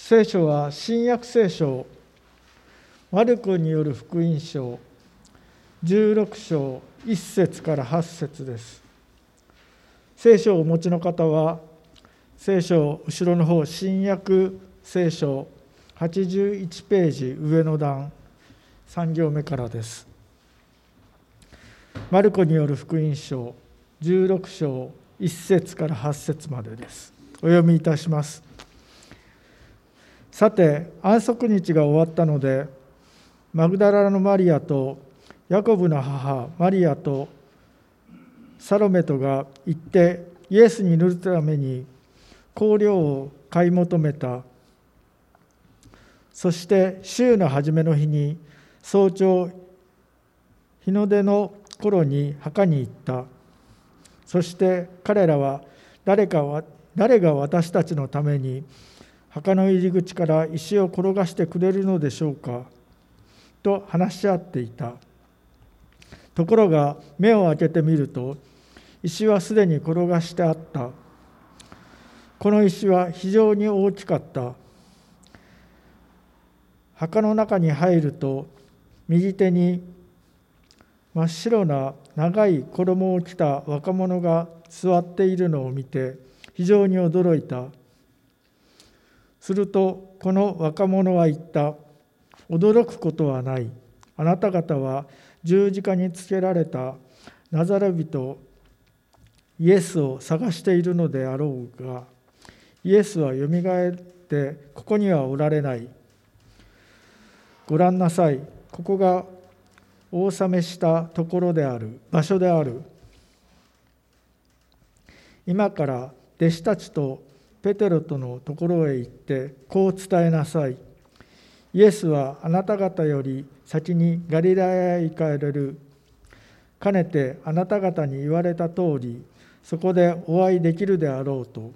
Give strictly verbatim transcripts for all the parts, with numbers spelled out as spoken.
聖書は新約聖書、マルコによる福音書じゅうろく章いっ節からはち節です。聖書をお持ちの方は、聖書後ろの方、新約聖書はちじゅういちページ上の段さん行目からです。マルコによる福音書じゅうろく章いっ節からはち節までです。お読みいたします。さて、安息日が終わったので、マグダラのマリアとヤコブの母マリアとサロメとが行ってイエスに塗るために香料を買い求めた。そして週の初めの日に早朝日の出の頃に墓に行った。そして彼らは誰かは誰が私たちのために墓の入り口から石を転がしてくれるのでしょうかと話し合っていた。ところが目を開けてみると石はすでに転がしてあった。この石は非常に大きかった。墓の中に入ると右手に真っ白な長い衣を着た若者が座っているのを見て非常に驚いた。するとこの若者は言った。驚くことはない。あなた方は十字架につけられたナザレ人イエスを探しているのであろうが、イエスはよみがえってここにはおられない。ご覧なさい。ここがお納めしたところである、場所である。今から弟子たちとペテロとのところへ行ってこう伝えなさい。イエスはあなた方より先にガリラヤへ行かれる。かねてあなた方に言われた通り、そこでお会いできるであろうと。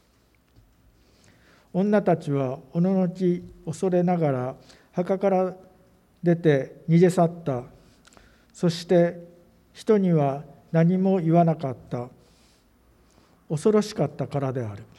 女たちはおののき恐れながら墓から出て逃げ去った。そして人には何も言わなかった。恐ろしかったからである。